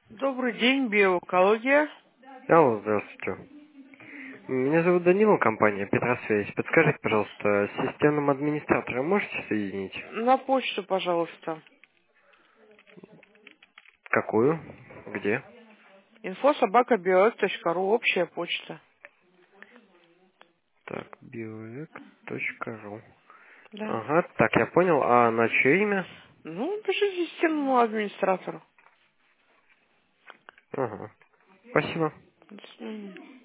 Добрый день, биоэкология. Алло, здравствуйте. Меня зовут Данила, компания Петросвязь. Подскажите, пожалуйста, с системным администратором можете соединить? На почту, пожалуйста. Какую? Где? info@bioэк.ру, общая почта. Так, bioec.ru. Да. Ага, так, я понял. А на чье имя? Ну, пишите системному администратору. Ага. Спасибо. До свидания.